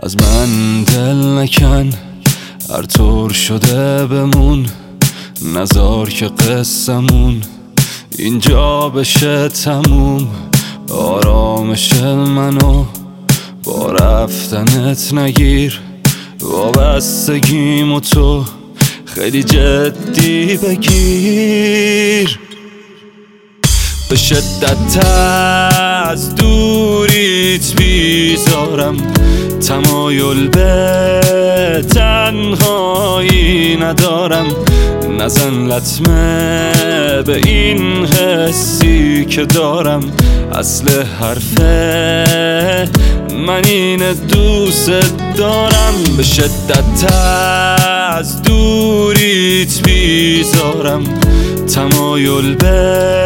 از من دل نکن، هر طور شده بمون، نذار که قصمون اینجا بشه تموم. آرامش منو با رفتنت نگیر، وابستگیمو تو خیلی جدی بگیر. به شدت از دوریت بیزارم، تمایل به تنهایی ندارم. نزن لطمه به این حسی که دارم، اصل حرفه من اینه دوست دارم. به شدت از دوریت بیزارم، تمایل به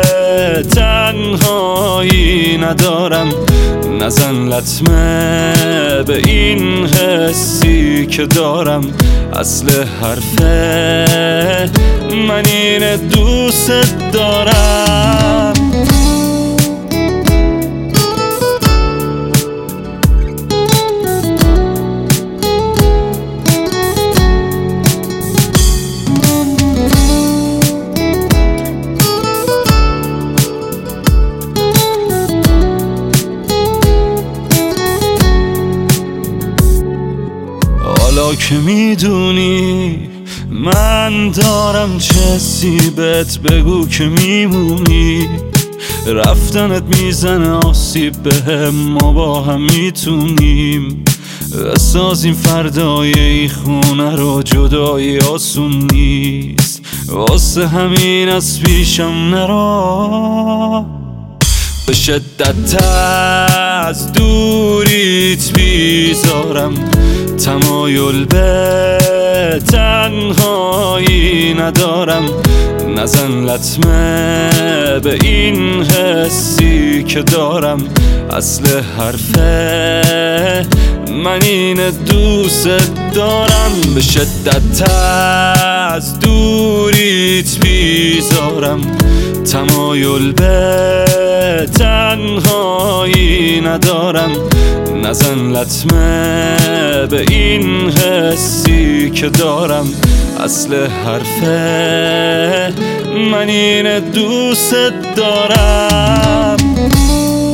تنهایی ندارم. نزن لطمه به این حسی که دارم، اصل حرفه من اینه دوست دارم. حالا که میدونی من دارم چه سیبت، بگو که میمونی. رفتنت میزنه آسیب بهم، ما با هم میتونیم بسازیم فردای این خونه رو. جدایی آسون نیست، واسه همین از پیشم نرو. به شدت از دوریت بیزارم، تمایل به تنهایی ندارم. نزن لطمه به این حسی که دارم، اصل حرفه من اینه دوست دارم. به شدت از دوریت بیزارم، تمایل به تنهایی ندارم. نزن لطمه به این حسی که دارم، اصل حرفه من اینه دوست دارم.